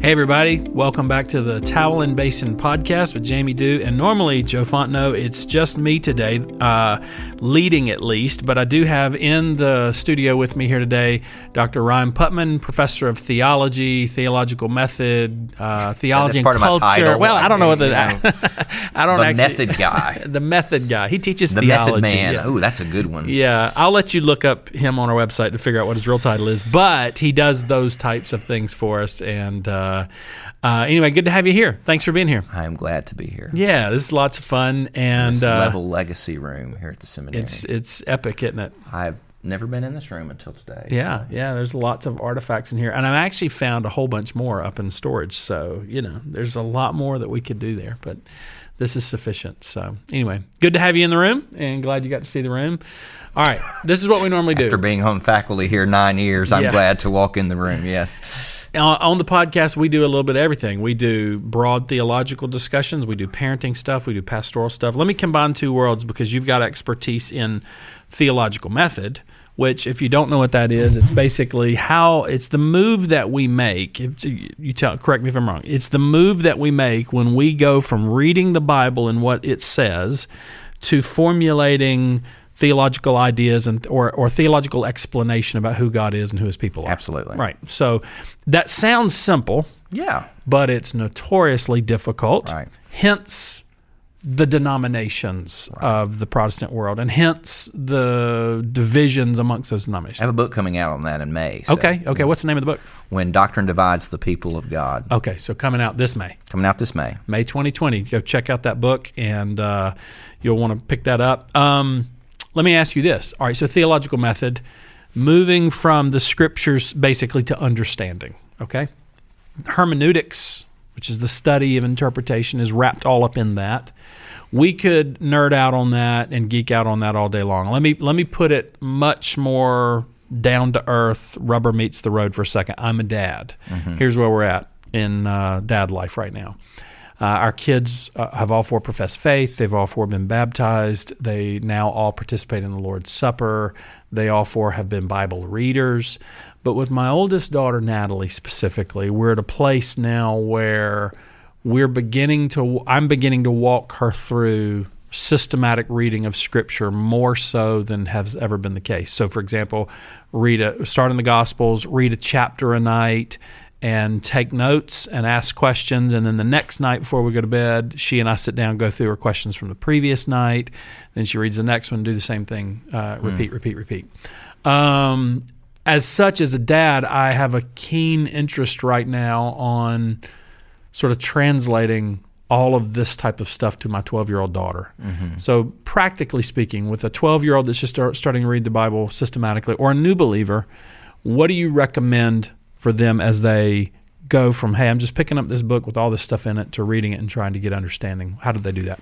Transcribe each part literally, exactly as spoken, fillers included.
Hey everybody, welcome back to the Towel Basin podcast with Jamie Dew. And normally, Joe Fontenot, it's just me today, uh, leading at least, but I do have in the studio with me here today Doctor Ryan Putman, professor of theology, theological method, uh, theology That's and part culture. Of my title. Well, I don't know what the, you know, I don't the actually, method guy. The method guy. He teaches the theology. method man. Yeah. Oh, that's a good one. Yeah, I'll let you look up him on our website to figure out what his real title is, but he does those types of things for us. And uh, uh, anyway, good to have you here. Thanks for being here. I am glad to be here. Yeah, this is lots of fun. And this uh, level legacy room here at the seminary. It's it's epic, isn't it? I've never been in this room until today. Yeah, so. yeah. There's lots of artifacts in here, and I've actually found a whole bunch more up in storage. So you know, there's a lot more that we could do there, but this is sufficient. So anyway, good to have you in the room, and glad you got to see the room. All right, this is what we normally do. After being on faculty here nine years, I'm Yeah. glad to walk in the room. Yes. On the podcast, we do a little bit of everything. We do broad theological discussions. We do parenting stuff. We do pastoral stuff. Let me combine two worlds because you've got expertise in theological method, which, if you don't know what that is, it's basically how it's the move that we make. If you tell, correct me if I'm wrong. It's the move that we make when we go from reading the Bible and what it says to formulating theological ideas and or, or theological explanation about who God is and who His people are. Absolutely. Right. So that sounds simple, Yeah. but it's notoriously difficult. Right. Hence the denominations Right. of the Protestant world, and hence the divisions amongst those I denominations. have a book coming out on that in May. So Okay. Okay. What's the name of the book? When Doctrine Divides the People of God. Okay. So coming out this May. Coming out this May. May twenty twenty. Go check out that book, and uh, you'll want to pick that up. Um, let me ask you this. All right, so theological method, moving from the Scriptures basically to understanding, okay? Hermeneutics, which is the study of interpretation, is wrapped all up in that. We could nerd out on that and geek out on that all day long. Let me let me put it much more down to earth, rubber meets the road for a second. I'm a dad. Mm-hmm. Here's where we're at in uh, dad life right now. Uh, our kids uh, have all four professed faith. They've all four been baptized. They now all participate in the Lord's Supper. They all four have been Bible readers. But with my oldest daughter, Natalie, specifically, we're at a place now where we're beginning to, I'm beginning to walk her through systematic reading of Scripture more so than has ever been the case. So, for example, read a, start in the Gospels, read a chapter a night, and take notes and ask questions. And then the next night before we go to bed, she and I sit down and go through her questions from the previous night. Then she reads the next one, do the same thing, uh, repeat, mm. repeat, repeat. Um, as such, as a dad, I have a keen interest right now on sort of translating all of this type of stuff to my twelve-year-old daughter. Mm-hmm. So practically speaking, with a twelve-year-old that's just start, starting to read the Bible systematically, or a new believer, what do you recommend for them as they go from, hey, I'm just picking up this book with all this stuff in it, to reading it and trying to get understanding? How did they do that?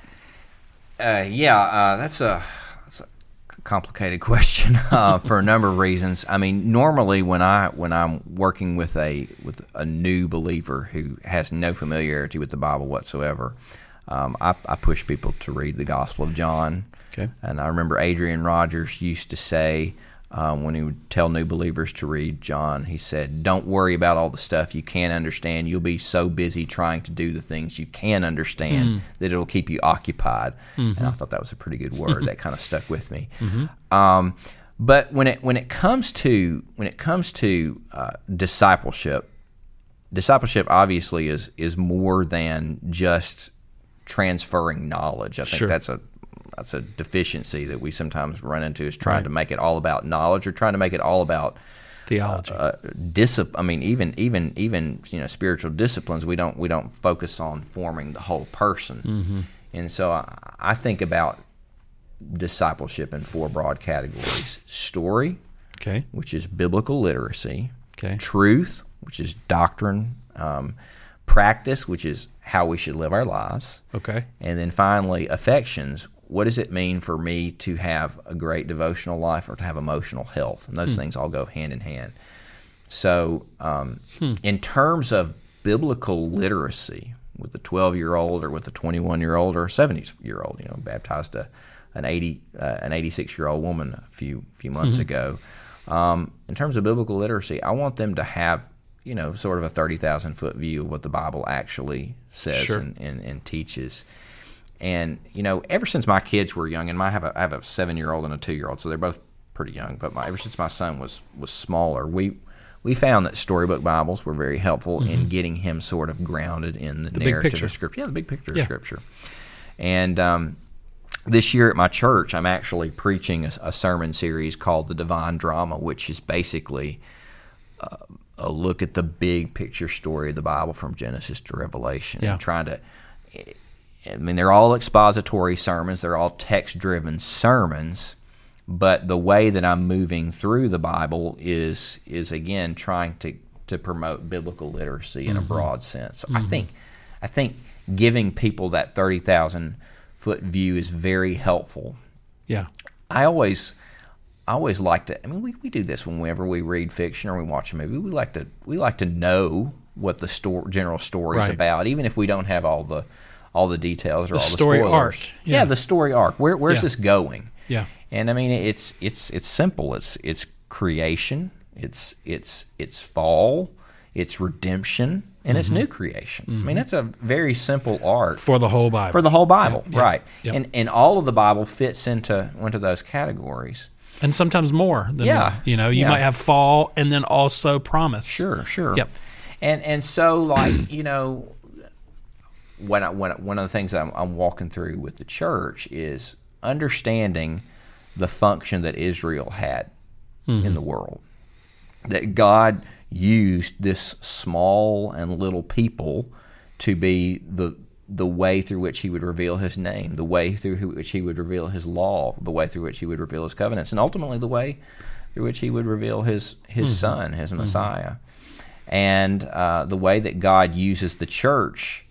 Uh, yeah, uh, that's a, that's a complicated question uh, for a number of reasons. I mean, normally when I when I'm working with a with a new believer who has no familiarity with the Bible whatsoever, um, I, I push people to read the Gospel of John. Okay. And I remember Adrian Rogers used to say, Um, when he would tell new believers to read John, he said, don't worry about all the stuff you can't understand. You'll be so busy trying to do the things you can understand mm. that it'll keep you occupied. Mm-hmm. And I thought that was a pretty good word. That kind of stuck with me. Mm-hmm. Um, but when it when it comes to when it comes to uh, discipleship, discipleship obviously is is more than just transferring knowledge. I think sure. that's a That's a deficiency that we sometimes run into, is trying right. to make it all about knowledge, or trying to make it all about theology. Uh, uh, discipline. I mean, even even even you know, spiritual disciplines. We don't we don't focus on forming the whole person. Mm-hmm. And so I, I think about discipleship in four broad categories: story, okay, which is biblical literacy; okay, truth, which is doctrine; um, practice, which is how we should live our lives; okay, and then finally affections. What does it mean for me to have a great devotional life or to have emotional health? And those hmm. things all go hand in hand. So um, hmm. in terms of biblical literacy, with a twelve-year-old or with a twenty-one-year-old or a seventy-year-old, you know, baptized a, an eighty, uh, an eighty-six-year-old woman a few few months mm-hmm. ago. Um, in terms of biblical literacy, I want them to have you know, sort of a thirty thousand foot view of what the Bible actually says Sure. and, and, and teaches. And, you know, ever since my kids were young, and my, I have a, I have a seven-year-old and a two-year-old, so they're both pretty young, but my, ever since my son was, was smaller, we we found that storybook Bibles were very helpful mm-hmm. in getting him sort of grounded in the, the narrative of Scripture. Yeah, the big picture yeah. of Scripture. And um, this year at my church, I'm actually preaching a, a sermon series called The Divine Drama, which is basically uh, a look at the big picture story of the Bible from Genesis to Revelation, yeah. and trying to, I mean, they're all expository sermons, they're all text-driven sermons, but the way that I'm moving through the Bible is, is again, trying to, to promote biblical literacy in mm-hmm. a broad sense. So mm-hmm. I think, I think giving people that thirty thousand foot view is very helpful. Yeah. I always... I always like to. I mean, we, we do this whenever we read fiction or we watch a movie. We like to we like to know what the story, general story is right. about, even if we don't have all the all the details or the all the story spoilers. Arc. Yeah. yeah, the story arc. Where where's yeah. this going? Yeah, and I mean, it's it's it's simple. It's it's creation. It's it's it's fall. It's redemption, and mm-hmm. it's new creation. Mm-hmm. I mean, that's a very simple arc for the whole Bible. For the whole Bible, yeah. right? Yeah. And and all of the Bible fits into into those categories. And sometimes more than yeah. one. You know, you yeah. might have fall and then also promise. Sure, sure. Yep. And and so like, you know, when I, when I, one of the things I'm, I'm walking through with the church is understanding the function that Israel had mm-hmm. in the world. That God used this small and little people to be the the way through which he would reveal his name, the way through which he would reveal his law, the way through which he would reveal his covenants, and ultimately the way through which he would reveal his his mm-hmm. son, his Messiah. Mm-hmm. And uh, the way that God uses the church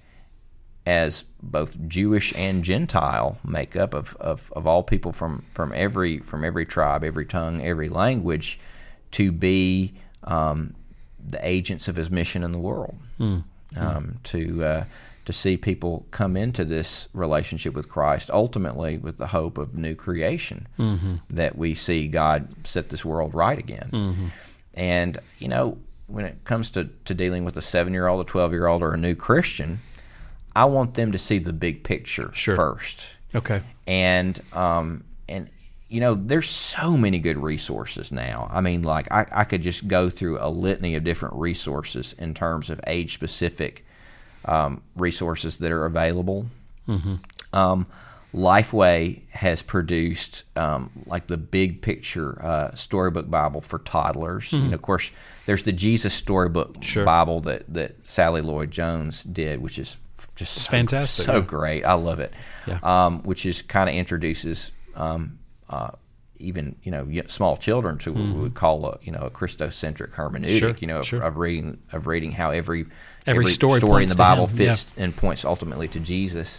as both Jewish and Gentile makeup of, of, of all people from, from every from every tribe, every tongue, every language, to be um, the agents of his mission in the world. Mm-hmm. Um, to uh, to see people come into this relationship with Christ, ultimately with the hope of new creation, mm-hmm. that we see God set this world right again. Mm-hmm. And, you know, when it comes to, to dealing with a seven-year-old, a twelve-year-old, or a new Christian, I want them to see the big picture sure. first. Okay. And, um, and you know, there's so many good resources now. I mean, like, I, I could just go through a litany of different resources in terms of age-specific Um, resources that are available. Mm-hmm. Um, Lifeway has produced um, like the big picture uh, storybook Bible for toddlers. Mm-hmm. And of course, there's the Jesus Storybook sure. Bible that, that Sally Lloyd Jones did, which is just it's so, fantastic, so yeah. great. I love it. Yeah. Um, which is kind of introduces um, uh, even you know small children to mm-hmm. what we would call a you know a Christocentric hermeneutic. Sure. You know of, sure. of reading of reading how every Every, Every story, story in the Bible him. fits yeah. and points ultimately to Jesus.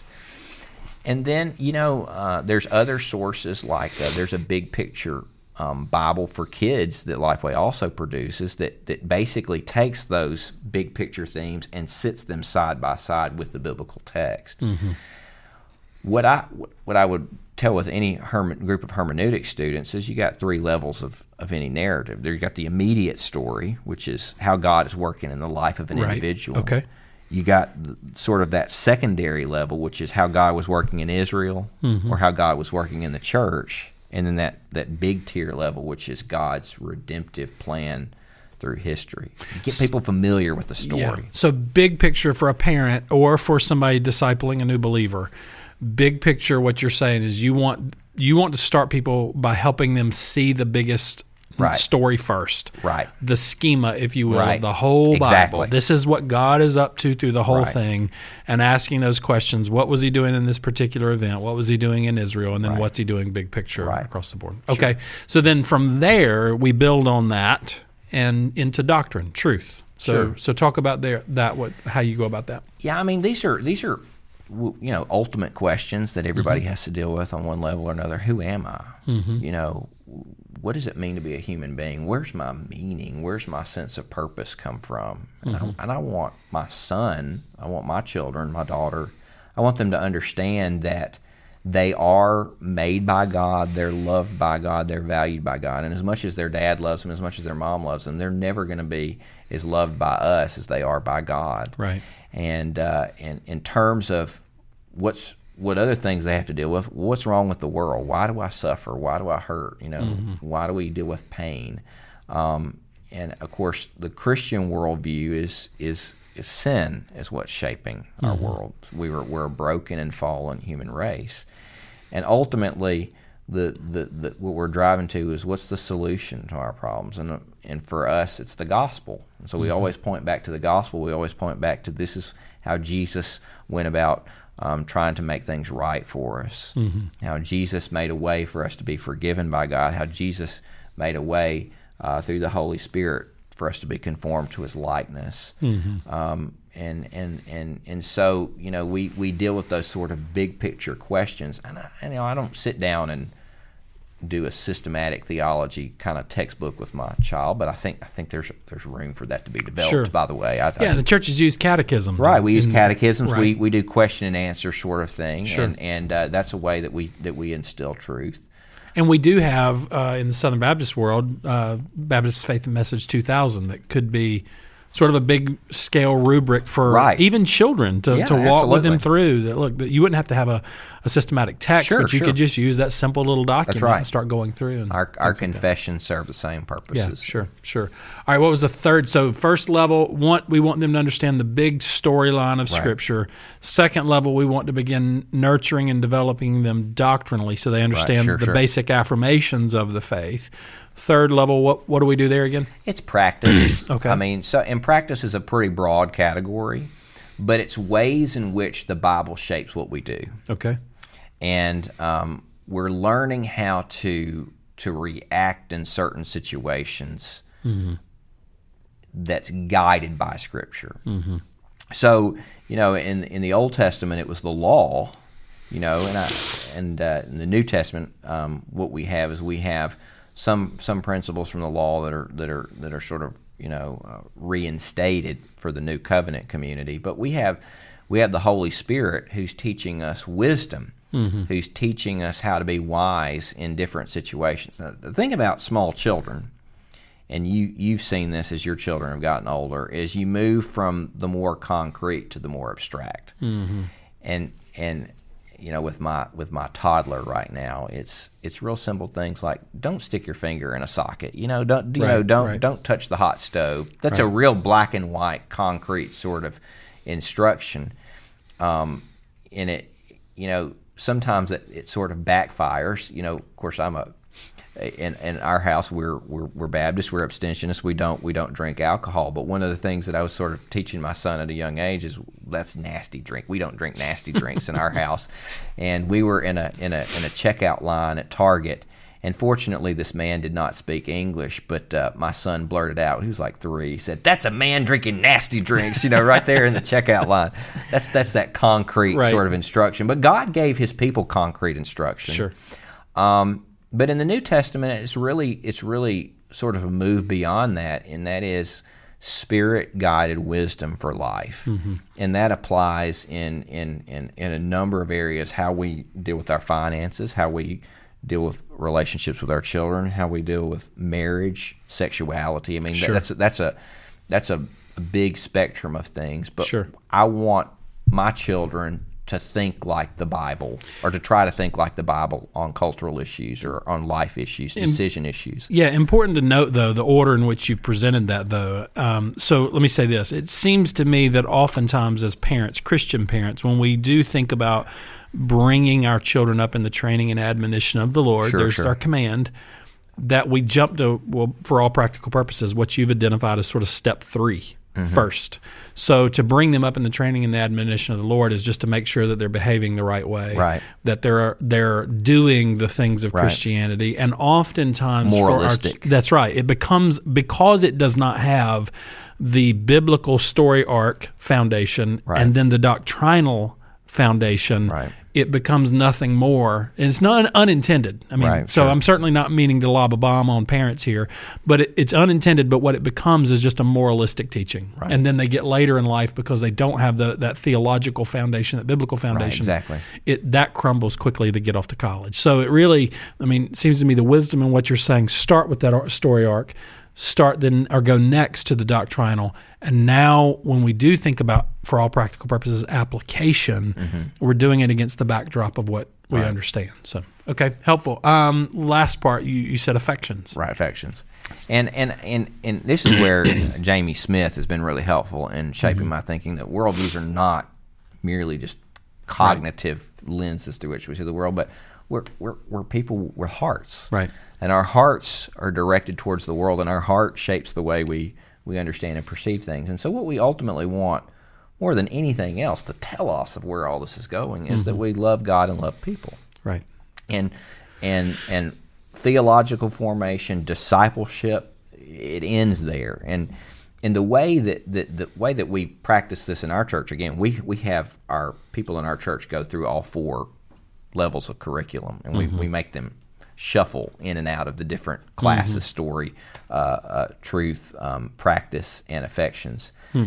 And then, you know, uh, there's other sources like uh, there's a big picture um, Bible for kids that Lifeway also produces that, that basically takes those big picture themes and sits them side by side with the biblical text. Mm-hmm. What I what I would tell with any herme- group of hermeneutic students is you got three levels of, of any narrative. There you got the immediate story, which is how God is working in the life of an right. individual. Okay. You got the, sort of that secondary level, which is how God was working in Israel mm-hmm. or how God was working in the church. And then that, that big tier level, which is God's redemptive plan through history. Get people familiar with the story. Yeah. So big picture for a parent or for somebody discipling a new believer. Big picture, what you're saying is you want you want to start people by helping them see the biggest right. story first. Right. The schema, if you will, right. of the whole exactly. Bible. This is what God is up to through the whole right. thing, and asking those questions. What was he doing in this particular event? What was he doing in Israel? And then right. what's he doing big picture right. across the board? Sure. Okay. So then from there, we build on that and into doctrine, truth. So sure. so talk about there that what how you go about that. Yeah, I mean, these are these are you know ultimate questions that everybody mm-hmm. has to deal with on one level or another. Who am I? Mm-hmm. You know, what does it mean to be a human being? Where's my meaning? Where's my sense of purpose come from? And, mm-hmm. I, and I want my son, I want my children, my daughter, I want them to understand that they are made by God, they're loved by God, they're valued by God. And as much as their dad loves them, as much as their mom loves them, they're never going to be as loved by us as they are by God. Right. And uh, in, in terms of what's what other things they have to deal with, what's wrong with the world? Why do I suffer? Why do I hurt? You know, mm-hmm. Why do we deal with pain? Um, and, of course, the Christian worldview is is is sin is what's shaping our mm-hmm. world. We were, we're a broken and fallen human race. And ultimately, the, the, the what we're driving to is what's the solution to our problems. And and for us, it's the gospel. And so we mm-hmm. always point back to the gospel. We always point back to this is how Jesus went about um, trying to make things right for us. Mm-hmm. How Jesus made a way for us to be forgiven by God. How Jesus made a way uh, through the Holy Spirit for us to be conformed to His likeness. Mm-hmm. Um, and, and and and so, you know, we, we deal with those sort of big picture questions. And, I, and, you know, I don't sit down and do a systematic theology kind of textbook with my child, but I think I think there's there's room for that to be developed. Sure. By the way, I, yeah, I, the churches use catechisms, right? We use and, catechisms. Right. We we do question and answer sort of thing, sure. and and uh, that's a way that we that we instill truth. And we do have uh, in the Southern Baptist world, uh, Baptist Faith and Message two thousand that could be sort of a big scale rubric for right. even children to, yeah, to walk absolutely. with them through. That look, that you wouldn't have to have a, a systematic text, sure, but you sure. could just use that simple little document right. and start going through. And our our like confessions serve the same purposes. Yeah, sure, sure. All right, what was the third? So first level, want we want them to understand the big storyline of right. Scripture. Second level, we want to begin nurturing and developing them doctrinally so they understand right, sure, the sure. basic affirmations of the faith. Third level, what what do we do there again? It's practice. Okay. I mean, so and practice is a pretty broad category, but it's ways in which the Bible shapes what we do. Okay. And um, we're learning how to to react in certain situations mm-hmm. that's guided by Scripture. Mm-hmm. So, you know, in in the Old Testament, it was the law, you know, and I, and uh, in the New Testament, um, what we have is we have some some principles from the law that are that are that are sort of you know uh, reinstated for the new covenant community. But we have we have the Holy Spirit who's teaching us wisdom, mm-hmm. who's teaching us how to be wise in different situations. Now, the thing about small children, and you you've seen this as your children have gotten older, is you move from the more concrete to the more abstract, mm-hmm. and and. You know, with my with my toddler right now, it's it's real simple things like don't stick your finger in a socket. You know, don't you right, know don't right. don't touch the hot stove. That's right. a real black and white, concrete sort of instruction. Um, and it, you know, sometimes it, it sort of backfires. You know, of course, I'm a in in our house we're we're we're Baptists, we're abstentionists. We don't we don't drink alcohol. But one of the things that I was sort of teaching my son at a young age is that's nasty drink. We don't drink nasty drinks in our house. And we were in a in a in a checkout line at Target. And fortunately, this man did not speak English, but uh, my son blurted out. He was like three. He said, "That's a man drinking nasty drinks," you know, right there in the checkout line. That's that's that concrete right. sort of instruction. But God gave His people concrete instruction. Sure. Um, but in the New Testament, it's really it's really sort of a move beyond that, and that is Spirit-guided wisdom for life. Mm-hmm. And that applies in, in, in, in a number of areas, how we deal with our finances, how we deal with relationships with our children, how we deal with marriage, sexuality. I mean, sure. that's, that's, a, that's a, a big spectrum of things. But sure. I want my children to think like the Bible, or to try to think like the Bible on cultural issues or on life issues, decision issues. Yeah, important to note, though, the order in which you've presented that, though. Um, so let me say this. It seems to me that oftentimes as parents, Christian parents, when we do think about bringing our children up in the training and admonition of the Lord, sure, there's sure. our command, that we jump to, well, for all practical purposes, what you've identified as sort of step three. Mm-hmm. First. So to bring them up in the training and the admonition of the Lord is just to make sure that they're behaving the right way, right. that they're they're doing the things of right. Christianity, and oftentimes moralistic. For our, that's right. It becomes, because it does not have the biblical story arc foundation right. and then the doctrinal foundation. Right. it becomes nothing more. And it's not unintended. I mean, Right, so sure. I'm certainly not meaning to lob a bomb on parents here, but it, it's unintended. But what it becomes is just a moralistic teaching. Right. And then they get later in life because they don't have the, that theological foundation, that biblical foundation. exactly. It that crumbles quickly to get off to college. So it really, I mean, it seems to me the wisdom in what you're saying, start with that ar- story arc, start then or go next to the doctrinal. And now when we do think about, for all practical purposes, application, Mm-hmm. we're doing it against the backdrop of what we Right. understand. So, okay, helpful. Um, last part, you, you said affections. Right, affections. And and, and and this is where Jamie Smith has been really helpful in shaping Mm-hmm. my thinking that worldviews are not merely just cognitive lenses through which we see the world, but we're we're we're people with hearts. Right. And our hearts are directed towards the world, and our heart shapes the way we, we understand and perceive things. And so what we ultimately want, more than anything else, to tell us of where all this is going is that we love God and love people. Right. And and and theological formation, discipleship, it ends there. And in the way that, that the way that we practice this in our church, again, we we have our people in our church go through all four levels of curriculum, and we, we make them shuffle in and out of the different classes: mm-hmm. story, uh, uh, truth, um, practice, and affections. Hmm.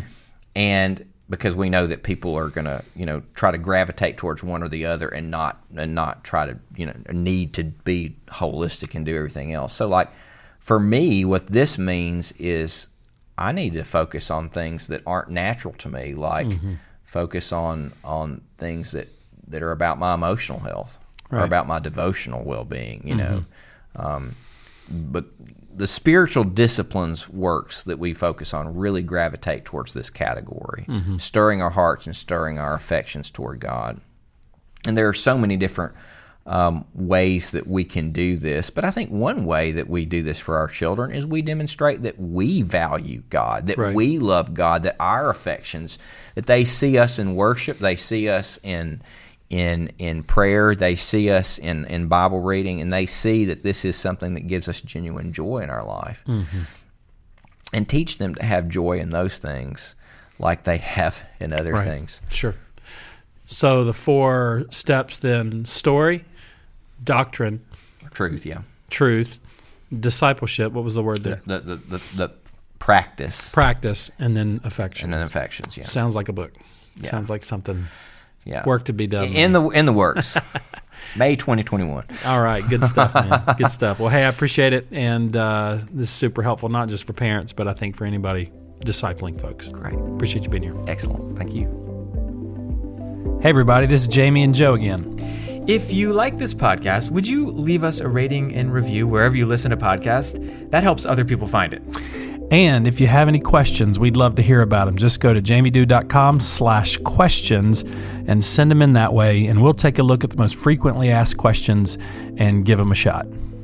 And because we know that people are going to, you know, try to gravitate towards one or the other, and not and not try to, you know, need to be holistic and do everything else. So, like for me, what this means is I need to focus on things that aren't natural to me, like mm-hmm. focus on on things that, that are about my emotional health. Right. Or about my devotional well-being, you know. Mm-hmm. Um, but the spiritual disciplines works that we focus on really gravitate towards this category, mm-hmm. stirring our hearts and stirring our affections toward God. And there are so many different um, ways that we can do this, but I think one way that we do this for our children is we demonstrate that we value God, that right. we love God, that our affections, that they see us in worship, they see us in in in prayer, they see us in, in Bible reading, and they see that this is something that gives us genuine joy in our life. Mm-hmm. And teach them to have joy in those things like they have in other right. things. Sure. So the four steps then: story, doctrine, truth, yeah, truth, discipleship. What was the word there? The the the, the, the practice, practice, and then affections. And then affections. Yeah, sounds like a book. Yeah. Sounds like something. Yeah. Work to be done. In the in the works. May twenty twenty-one. All right. Good stuff, man. Good stuff. Well, hey, I appreciate it. And uh, this is super helpful, not just for parents, but I think for anybody discipling folks. Great. Appreciate you being here. Excellent. Thank you. Hey, everybody. This is Jamie and Joe again. If you like this podcast, would you leave us a rating and review wherever you listen to podcasts? That helps other people find it. And if you have any questions, we'd love to hear about them. Just go to jamiedew.com slash questions and send them in that way, and we'll take a look at the most frequently asked questions and give them a shot.